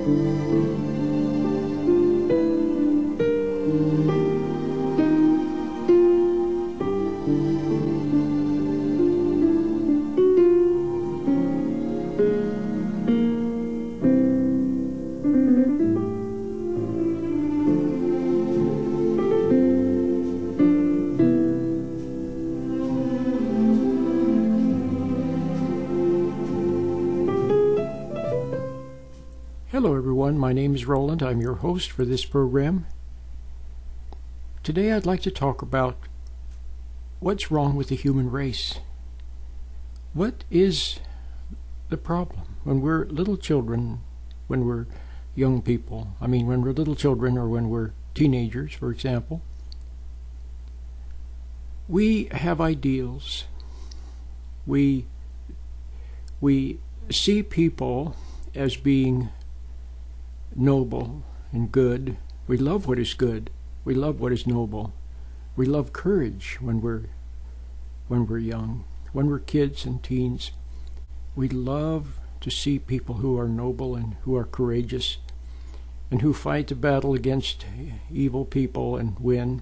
Hello everyone, my name is Roland. I'm your host for this program. Today I'd like to talk about what's wrong with the human race. What is the problem when we're little children, when we're young people? I mean, when we're little children or when we're teenagers, for example. We have ideals. We see people as being noble and good. We love what is good. We love what is noble. We love courage when we're young. When we're kids and teens, we love to see people who are noble and who are courageous and who fight the battle against evil people and win.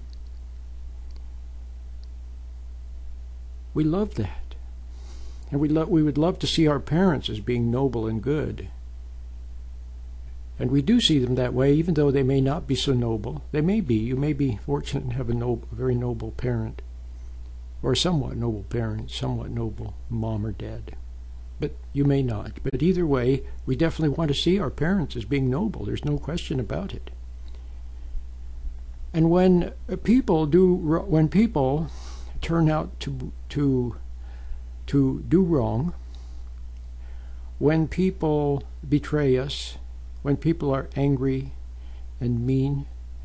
We love that. And we would love to see our parents as being noble and good. And we do see them that way, even though they may not be so noble. They may be. You may be fortunate to have a very noble parent, or a somewhat noble parent, somewhat noble mom or dad. But you may not. But either way, we definitely want to see our parents as being noble. There's no question about it. And when people turn out to do wrong, when people betray us, when people are angry and mean,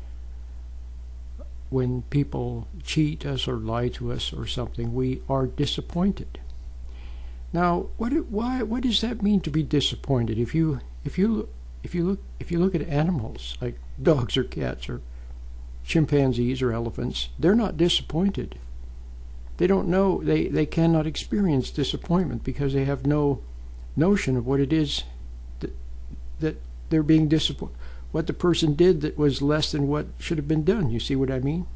when people cheat us or lie to us or something, we are disappointed. Now, what does that mean to be disappointed? If you look at animals like dogs or cats or chimpanzees or elephants, they're not disappointed. They don't know. They cannot experience disappointment because they have no notion of what it is that they're being disappointed, what the person did that was less than what should have been done. You see what I mean?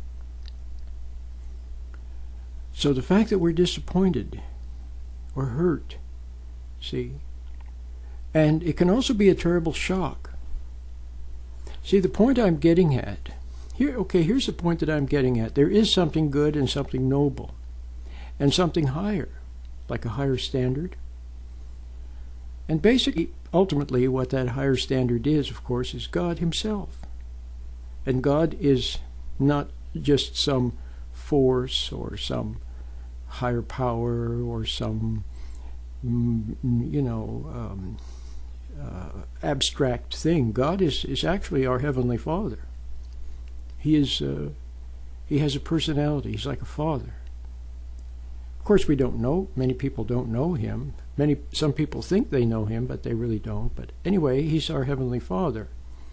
So the fact that we're disappointed or hurt, see, and it can also be a terrible shock. See, the point I'm getting at, here's the point that I'm getting at. There is something good and something noble and something higher, like a higher standard. And basically, ultimately, what that higher standard is, of course, is God himself. And God is not just some force or some higher power or some, abstract thing. God is actually our Heavenly Father. He has a personality. He's like a father. Of course, we don't know. Many people don't know him. Some people think they know him, but they really don't. But anyway, he's our Heavenly Father.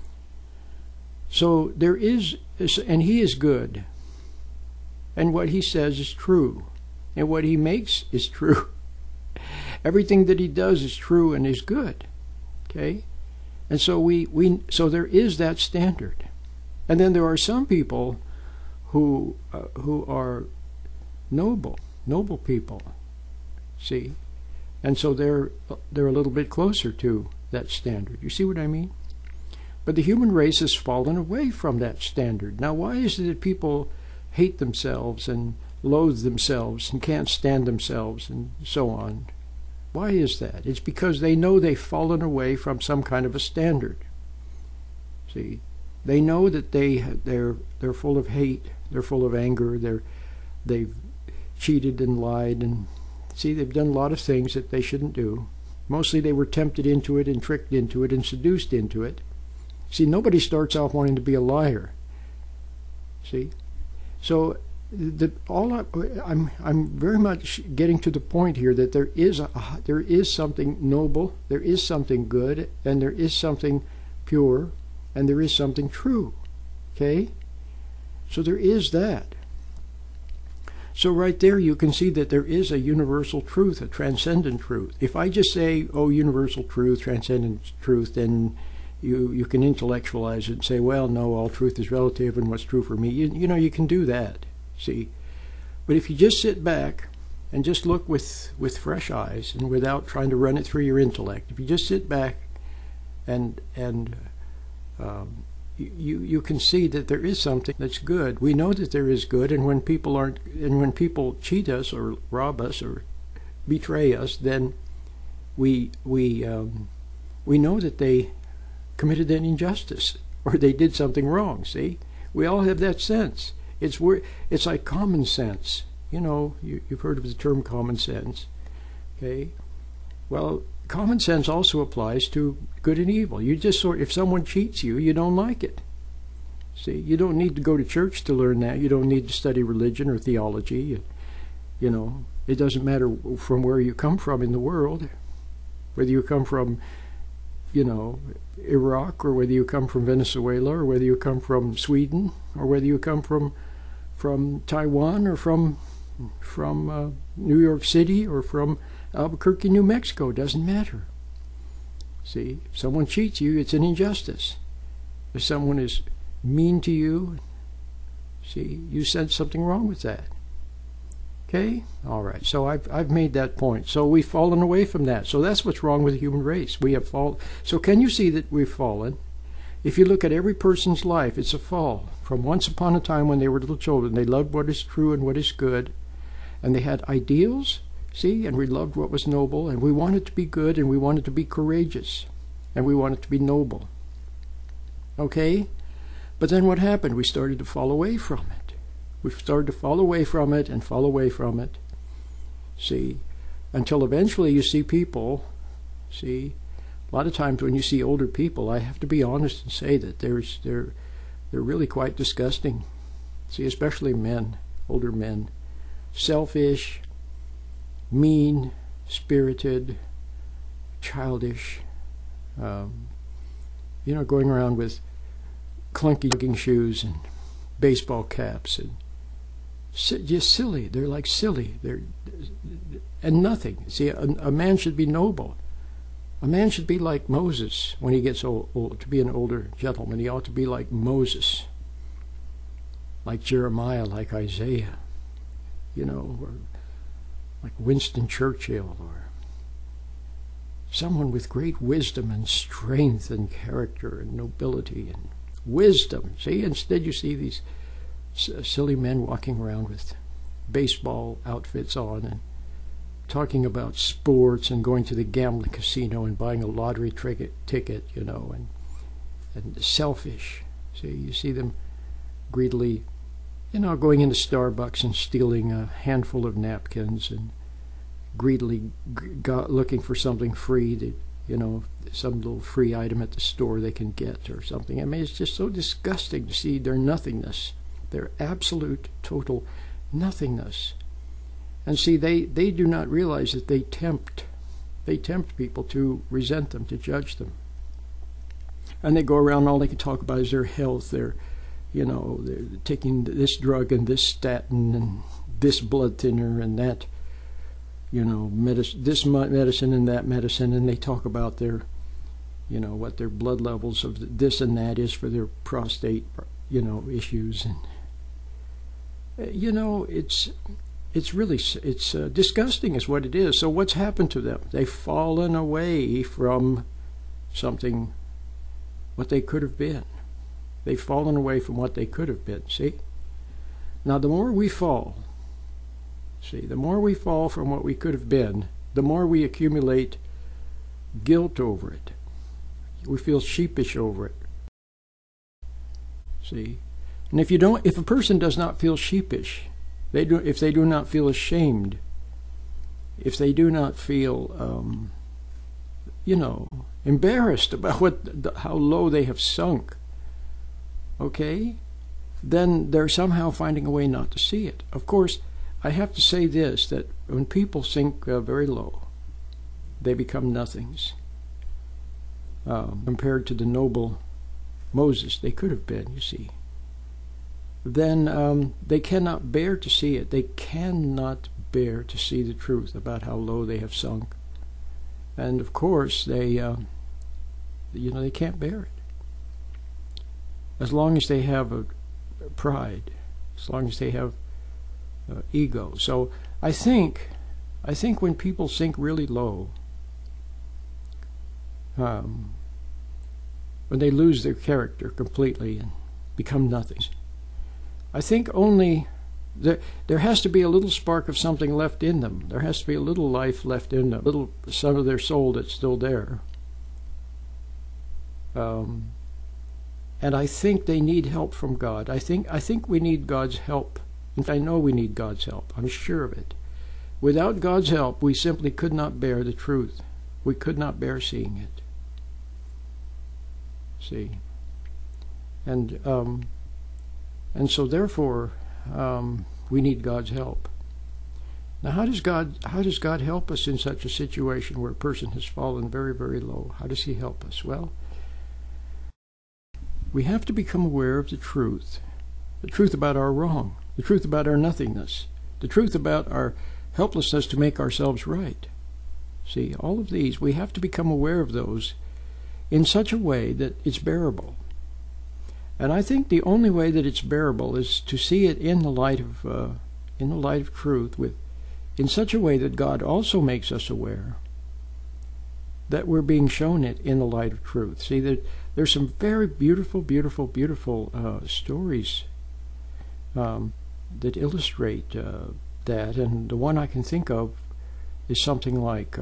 So there is, and he is good. And what he says is true. And what he makes is true. Everything that he does is true and is good. Okay? And so so there is that standard. And then there are some people who are noble people. See? And so they're a little bit closer to that standard. You see what I mean? But the human race has fallen away from that standard. Now, why is it that people hate themselves and loathe themselves and can't stand themselves and so on? Why is that? It's because they know they've fallen away from some kind of a standard. See? They know that they're full of hate, they're full of anger, they've cheated and lied, and see, they've done a lot of things that they shouldn't do. Mostly they were tempted into it and tricked into it and seduced into it. See, nobody starts off wanting to be a liar. See? So I'm very much getting to the point here that there is something noble, there is something good, and there is something pure, and there is something true. Okay? So there is that. So right there you can see that there is a universal truth, a transcendent truth. If I just say, oh, universal truth, transcendent truth, then you can intellectualize it and say, well, no, all truth is relative, and what's true for me, you can do that, see. But if you just sit back and just look with fresh eyes and without trying to run it through your intellect, if you just sit back and you can see that there is something that's good. We know that there is good, and when people cheat us or rob us or betray us, then we know that they committed an injustice or they did something wrong. See, we all have that sense. It's like common sense. You've heard of the term common sense. Okay, well, common sense also applies to good and evil. If someone cheats you, you don't like it. See, you don't need to go to church to learn that. You don't need to study religion or theology. It doesn't matter from where you come from in the world, whether you come from Iraq, or whether you come from Venezuela, or whether you come from Sweden, or whether you come from Taiwan, or from New York City, or from Albuquerque, New Mexico. It doesn't matter. See, if someone cheats you, it's an injustice. If someone is mean to you, see, you sense something wrong with that. Okay? All right. So I've made that point. So we've fallen away from that. So that's what's wrong with the human race. We have fallen. So can you see that we've fallen? If you look at every person's life, it's a fall. From once upon a time when they were little children, they loved what is true and what is good, and they had ideals, see, and we loved what was noble, and we wanted to be good, and we wanted to be courageous, and we wanted to be noble. Okay? But then what happened? We started to fall away from it. We started to fall away from it and fall away from it. See, until eventually you see people, see, a lot of times when you see older people, I have to be honest and say that they're really quite disgusting. See, especially men, older men, selfish, mean-spirited, childish, going around with clunky-looking shoes and baseball caps and just silly. They're like silly. And nothing. See, a man should be noble. A man should be like Moses when he gets old. To be an older gentleman, he ought to be like Moses, like Jeremiah, like Isaiah, or like Winston Churchill, or someone with great wisdom and strength and character and nobility and wisdom. See, instead you see these silly men walking around with baseball outfits on and talking about sports and going to the gambling casino and buying a lottery ticket, and selfish. See, you see them greedily, going into Starbucks and stealing a handful of napkins and greedily looking for something free, some little free item at the store they can get or something. I mean, it's just so disgusting to see their nothingness, their absolute, total nothingness. And see, they do not realize that they tempt people to resent them, to judge them. And they go around, all they can talk about is their health. They're taking this drug and this statin and this blood thinner and that, this medicine and that medicine, and they talk about their, what their blood levels of this and that is for their prostate, issues. And, it's really disgusting is what it is. So what's happened to them? They've fallen away from something, what they could have been. They've fallen away from what they could have been, see? Now, the more we fall, the more we fall from what we could have been, the more we accumulate guilt over it. We feel sheepish over it. See? And if a person does not feel sheepish, if they do not feel ashamed, if they do not feel, embarrassed about how low they have sunk, okay, then they're somehow finding a way not to see it. Of course, I have to say this, that when people sink very low, they become nothings compared to the noble Moses they could have been, you see. Then they cannot bear to see it. They cannot bear to see the truth about how low they have sunk. And of course, they they can't bear it. As long as they have a pride, as long as they have ego. So I think when people sink really low, when they lose their character completely and become nothing, I think only there has to be a little spark of something left in them. There has to be a little life left in them, a little some of their soul that's still there. And I think they need help from God. I think we need God's help. In fact, I know we need God's help. I'm sure of it. Without God's help, we simply could not bear the truth. We could not bear seeing it. See? And so therefore, we need God's help. Now, how does God help us in such a situation where a person has fallen very, very low? How does He help us? Well, we have to become aware of the truth about our wrong, the truth about our nothingness, the truth about our helplessness to make ourselves right. See, all of these, we have to become aware of those in such a way that it's bearable. And I think the only way that it's bearable is to see it in the light of truth, in such a way that God also makes us aware that we're being shown it in the light of truth. See, there's some very beautiful, beautiful, beautiful stories that illustrate that, and the one I can think of is something like,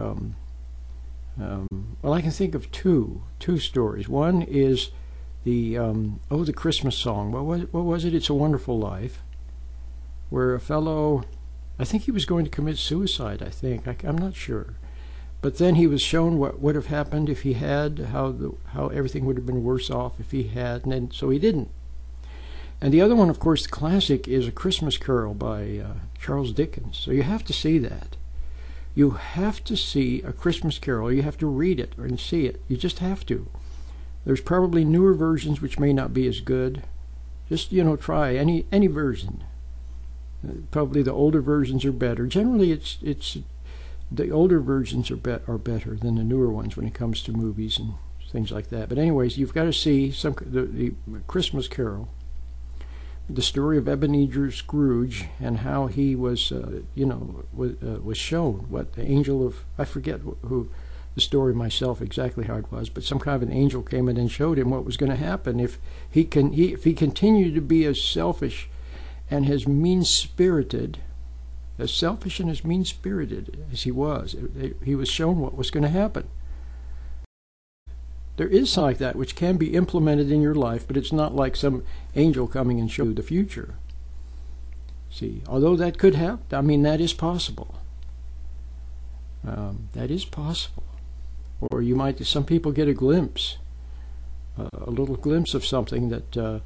I can think of two stories. One is the Christmas song. What was it? It's a Wonderful Life, where a fellow, I think he was going to commit suicide. I'm not sure. But then he was shown what would have happened if he had, how everything would have been worse off if he had, and then, so he didn't. And the other one, of course, the classic, is A Christmas Carol by Charles Dickens. So you have to see that. You have to see A Christmas Carol. You have to read it and see it. You just have to. There's probably newer versions which may not be as good. Just, try any version. Probably the older versions are better. Generally, it's the older versions are better than the newer ones when it comes to movies and things like that. But anyways, you've got to see the Christmas Carol, the story of Ebenezer Scrooge, and how he was, was shown what the angel of, I forget who the story myself exactly how it was, but some kind of an angel came in and showed him what was going to happen if he continued to be as selfish and as mean-spirited. As selfish and as mean-spirited as he was shown what was going to happen. There is something like that which can be implemented in your life, but it's not like some angel coming and showing you the future. See, although that could happen, that is possible. That is possible. Or some people get a glimpse, a little glimpse of something that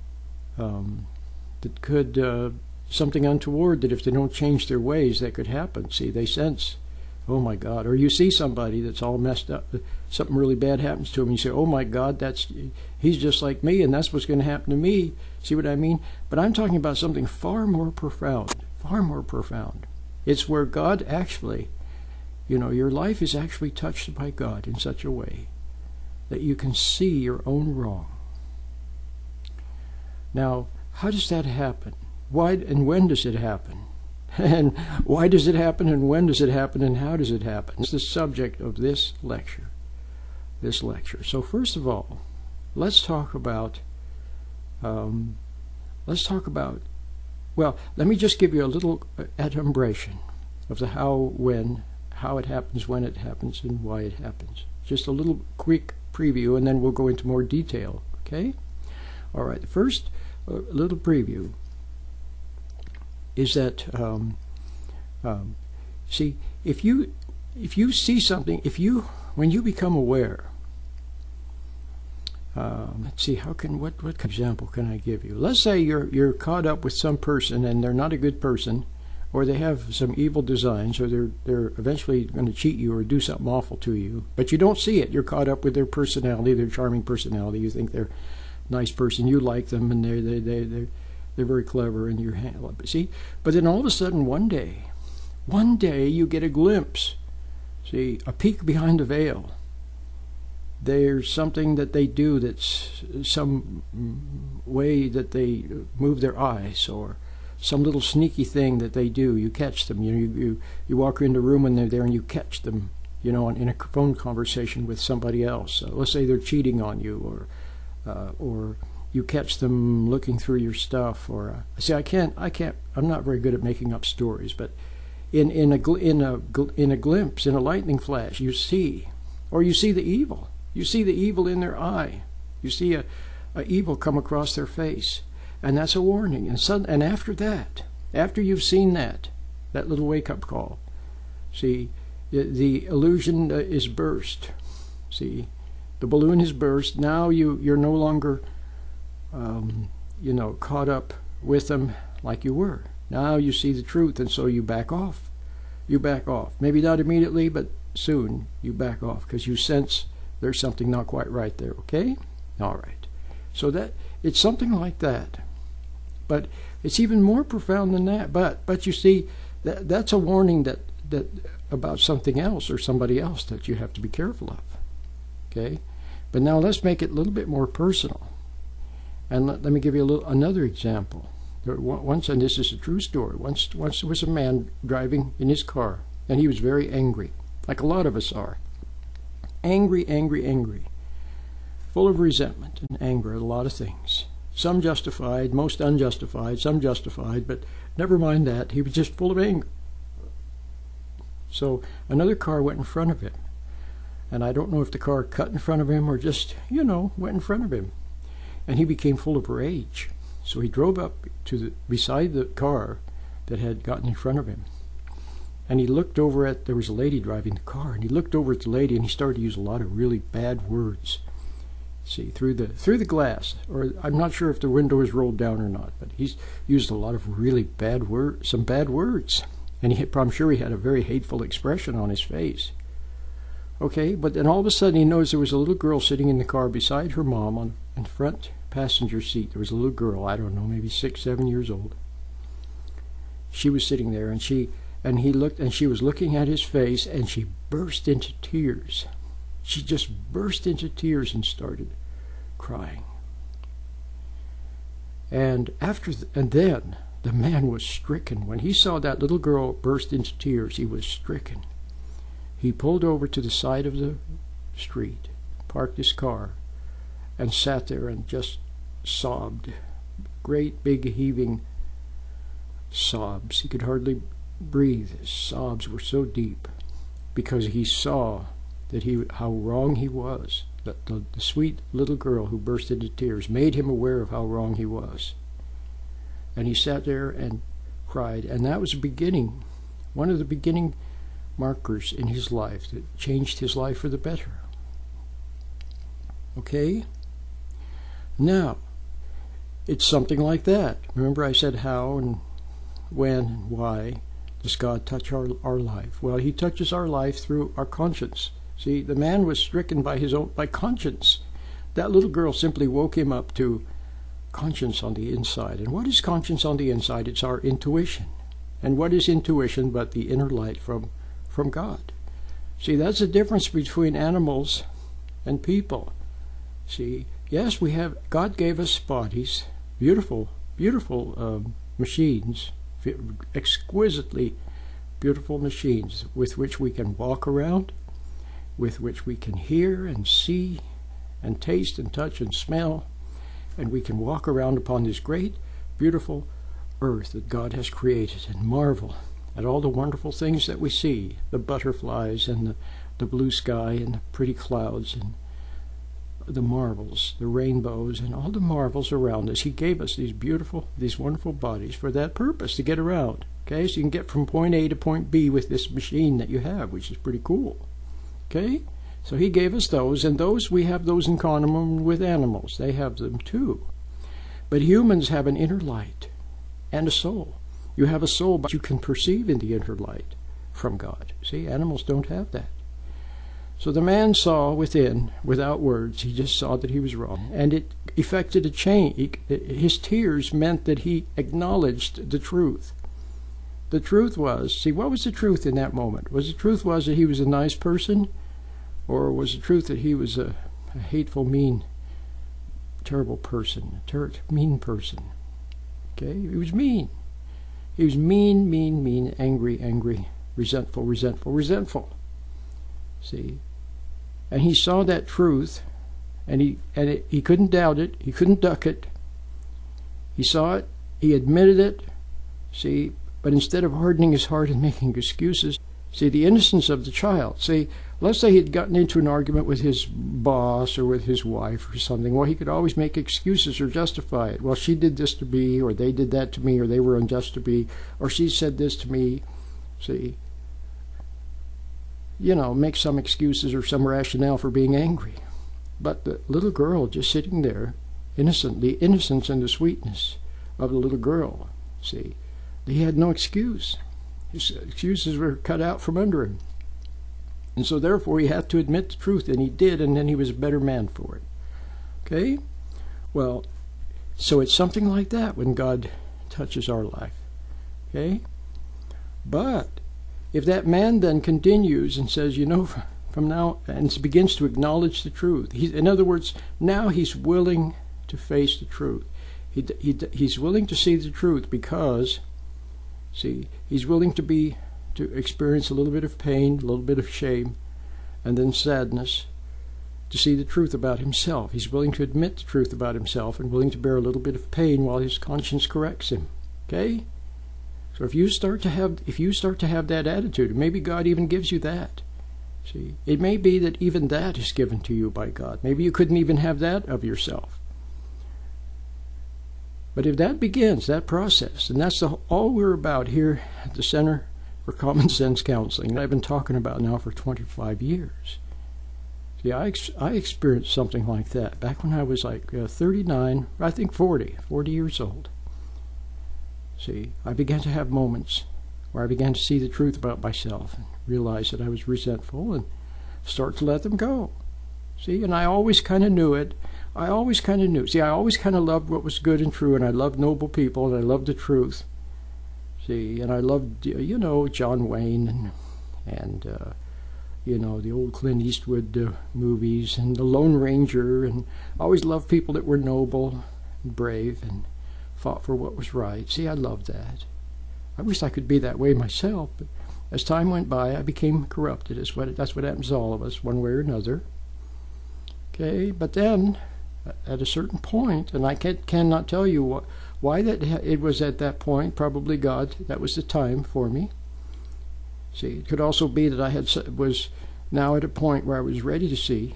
could. Something untoward, that if they don't change their ways, that could happen. See, they sense, oh my God. Or you see somebody that's all messed up, something really bad happens to him, and you say, oh my God, he's just like me, and that's what's going to happen to me. See what I mean? But I'm talking about something far more profound, far more profound. It's where God actually, your life is actually touched by God in such a way that you can see your own wrong. Now, how does that happen? Why and when does it happen? And why does it happen, and when does it happen, and how does it happen? It's the subject of this lecture. So first of all, let's talk about, let me just give you a little adumbration of the how it happens, when it happens, and why it happens. Just a little quick preview, and then we'll go into more detail, okay? All right, first, a little preview is that, see, if you see something, when you become aware, let's see, what example can I give you? Let's say you're caught up with some person and they're not a good person, or they have some evil designs, or they're eventually going to cheat you or do something awful to you, but you don't see it. You're caught up with their personality, their charming personality. You think they're a nice person, you like them, and they're very clever, and you're see. But then all of a sudden, one day you get a glimpse, see, a peek behind the veil. there's something that they do that's some way that they move their eyes, or some little sneaky thing that they do. You catch them. You walk into a room when they're there and you catch them, in a phone conversation with somebody else. Let's say they're cheating on you, or you catch them looking through your stuff. Or see, I'm not very good at making up stories, but in a glimpse, in a lightning flash, you see the evil. You see the evil in their eye. You see a evil come across their face, and that's a warning. And after that, after you've seen that little wake-up call, see, the illusion is burst. See, the balloon is burst. Now you're no longer, caught up with them like you were. Now you see the truth, and so you back off. You back off. Maybe not immediately, but soon you back off because you sense there's something not quite right there. Okay? All right. So that it's something like that, but it's even more profound than that. But you see, that's a warning that about something else or somebody else that you have to be careful of. Okay? But now let's make it a little bit more personal, and let me give you another example. Once, and this is a true story. Once there was a man driving in his car, and he was very angry, like a lot of us are. Angry, full of resentment and anger at a lot of things. Some justified, most unjustified, some justified, but never mind that. He was just full of anger. So another car went in front of him, and I don't know if the car cut in front of him or just, went in front of him, and he became full of rage. So he drove up to beside the car that had gotten in front of him, and he looked over there was a lady driving the car, and he looked over at the lady, and he started to use a lot of really bad words. See, through the glass, or I'm not sure if the window is rolled down or not, but he's used a lot of really bad words, and I'm sure he had a very hateful expression on his face. Okay, but then all of a sudden he noticed there was a little girl sitting in the car beside her mom in the front passenger seat. There was a little girl, I don't know, maybe 6, 7 years old. She was sitting there, and he looked, and she was looking at his face, and she burst into tears. She just burst into tears and started crying. And then the man was stricken. When he saw that little girl burst into tears, he was stricken. He pulled over to the side of the street, parked his car, and sat there and just sobbed. Great big heaving sobs. He could hardly breathe. His sobs were so deep because he saw that how wrong he was. That the sweet little girl who burst into tears made him aware of how wrong he was. And he sat there and cried. And that was the beginning, one of the beginning markers in his life that changed his life for the better. Okay? Now, it's something like that. Remember I said how and when and why does God touch our life? Well, he touches our life through our conscience. See, the man was stricken by conscience. That little girl simply woke him up to conscience on the inside. And what is conscience on the inside? It's our intuition. And what is intuition but the inner light from God? See, that's the difference between animals and people. See, yes, God gave us bodies, beautiful machines, exquisitely beautiful machines with which we can walk around, with which we can hear and see and taste and touch and smell, and we can walk around upon this great, beautiful earth that God has created and marvel at all the wonderful things that we see, the butterflies and the blue sky and the pretty clouds and the marvels, the rainbows and all the marvels around us. He gave us these wonderful bodies for that purpose, to get around. Okay, so you can get from point A to point B with this machine that you have, which is pretty cool. Okay, so he gave us those, and we have those in common with animals. They have them too. But humans have an inner light and a soul. You have a soul, but you can perceive in the inner light from God. See, animals don't have that. So the man saw within, without words, he just saw that he was wrong. And it effected a change. His tears meant that he acknowledged the truth. The truth was, see, what was the truth in that moment? Was the truth that he was a nice person? Or was the truth that he was a hateful, mean, terrible person, mean person. Okay, he was mean. He was mean, angry, resentful. See, and he saw that truth, and he couldn't doubt it. He couldn't duck it. He saw it. He admitted it. See, but instead of hardening his heart and making excuses, see, the innocence of the child. See, let's say he'd gotten into an argument with his boss or with his wife or something. Well, he could always make excuses or justify it. Well, she did this to me, or they did that to me, or they were unjust to me, or she said this to me. See, make some excuses or some rationale for being angry. But the little girl just sitting there, innocent, the innocence and the sweetness of the little girl, see, he had no excuse. His excuses were cut out from under him. And so therefore he had to admit the truth, and he did, and then he was a better man for it. Okay? Well, so it's something like that when God touches our life. Okay? But if that man then continues and says, from now, and begins to acknowledge the truth, in other words, now he's willing to face the truth. He's willing to see the truth because, see, he's willing to experience a little bit of pain, a little bit of shame, and then sadness, to see the truth about himself. He's willing to admit the truth about himself and willing to bear a little bit of pain while his conscience corrects him. Okay? So if you start to have that attitude, maybe God even gives you that. See, it may be that even that is given to you by God. Maybe you couldn't even have that of yourself. But if that begins, that process, and that's all we're about here at the Center for Common Sense Counseling, I've been talking about now for 25 years. See, I experienced something like that back when I was like 39, I think 40 years old. See, I began to have moments where I began to see the truth about myself and realize that I was resentful and start to let them go. See, and I always kind of knew it. I always kind of knew. See, I always kind of loved what was good and true, and I loved noble people, and I loved the truth. See, and I loved, John Wayne and the old Clint Eastwood movies and the Lone Ranger, and I always loved people that were noble and brave and fought for what was right. See, I loved that. I wish I could be that way myself, but as time went by, I became corrupted. That's what happens to all of us, one way or another. Okay, but then, at a certain point, and I cannot tell you why that it was at that point, probably God, that was the time for me. See, it could also be that I was now at a point where I was ready to see.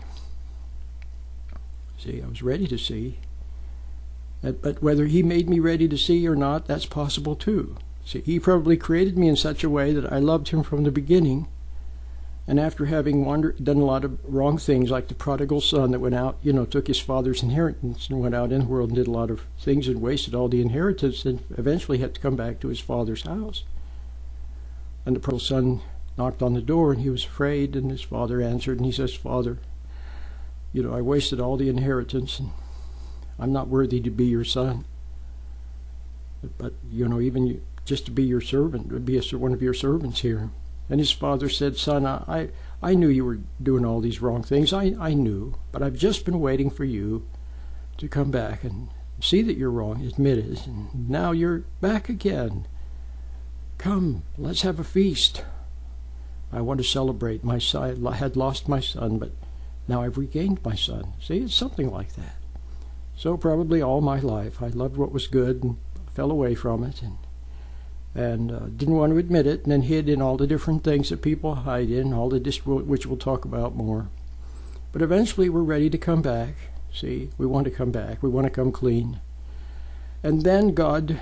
See, I was ready to see. But whether he made me ready to see or not, that's possible too. See, he probably created me in such a way that I loved him from the beginning. And after having done a lot of wrong things, like the prodigal son that went out, took his father's inheritance and went out in the world and did a lot of things and wasted all the inheritance, and eventually had to come back to his father's house. And the prodigal son knocked on the door, and he was afraid, and his father answered, and he says, "Father, I wasted all the inheritance, and I'm not worthy to be your son. But even just to be your servant, to be one of your servants here." And his father said, "Son, I knew you were doing all these wrong things. I knew, but I've just been waiting for you to come back and see that you're wrong, admit it, and now you're back again. Come, let's have a feast. I want to celebrate my son. I had lost my son, but now I've regained my son." See, it's something like that. So probably all my life, I loved what was good and fell away from it, and didn't want to admit it, and then hid in all the different things that people hide in, which we'll talk about more. But eventually we're ready to come back. See, we want to come back. We want to come clean. And then God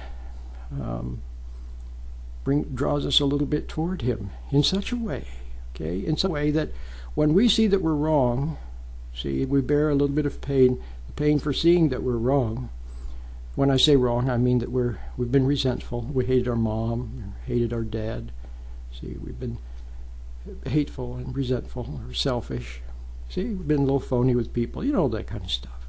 draws us a little bit toward him in such a way, in such a way that when we see that we're wrong, see, we bear a little bit of pain for seeing that we're wrong. When I say wrong, I mean that we've been resentful. We hated our mom, hated our dad. See, we've been hateful and resentful or selfish. See, we've been a little phony with people, that kind of stuff.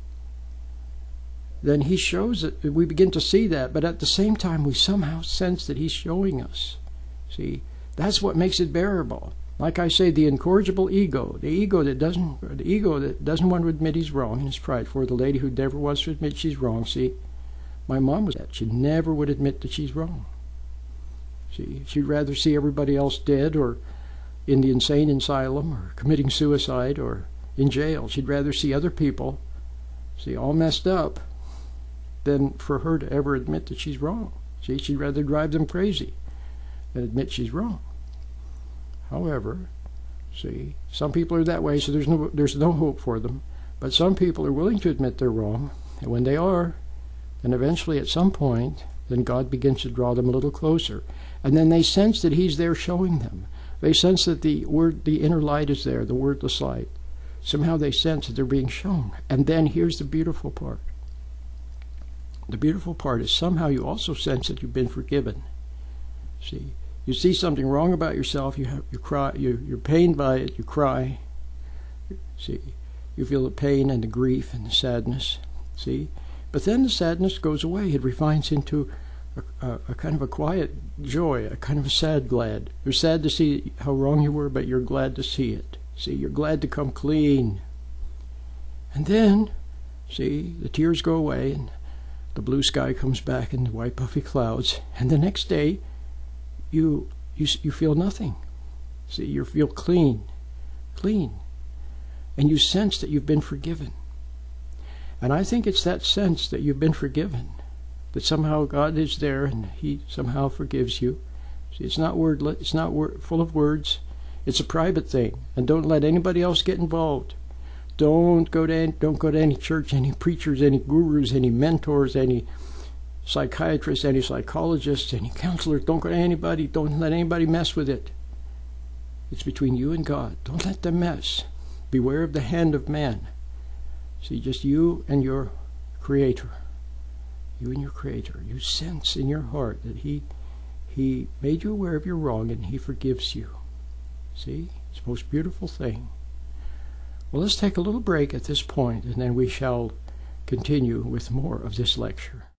Then he shows it. We begin to see that, but at the same time, we somehow sense that he's showing us. See, that's what makes it bearable. Like I say, the incorrigible ego, the ego that doesn't want to admit he's wrong and is prideful, the lady who never wants to admit she's wrong. See, my mom was that. She never would admit that she's wrong. See, she'd rather see everybody else dead or in the insane asylum or committing suicide or in jail. She'd rather see other people, see, all messed up than for her to ever admit that she's wrong. See, she'd rather drive them crazy than admit she's wrong. However, see, some people are that way, so there's no hope for them. But some people are willing to admit they're wrong, and when they are, then eventually at some point, then God begins to draw them a little closer. And then they sense that He's there showing them. They sense that the inner light is there, the wordless light. Somehow they sense that they're being shown. And then here's the beautiful part. The beautiful part is somehow you also sense that you've been forgiven. See, you see something wrong about yourself, you cry, you're pained by it, you cry. See, you feel the pain and the grief and the sadness. See, but then the sadness goes away. It refines into a kind of a quiet joy, a kind of a sad glad. You're sad to see how wrong you were, but you're glad to see it. See, you're glad to come clean. And then, see, the tears go away and the blue sky comes back and the white puffy clouds. And the next day, you feel nothing. See, you feel clean. And you sense that you've been forgiven. And I think it's that sense that you've been forgiven, that somehow God is there and He somehow forgives you. See, it's not full of words. It's a private thing, and don't let anybody else get involved. Don't go to any church, any preachers, any gurus, any mentors, any psychiatrists, any psychologists, any counselors. Don't go to anybody. Don't let anybody mess with it. It's between you and God. Don't let them mess. Beware of the hand of man. See, just you and your Creator. You and your Creator. You sense in your heart that He made you aware of your wrong and He forgives you. See? It's the most beautiful thing. Well, let's take a little break at this point, and then we shall continue with more of this lecture.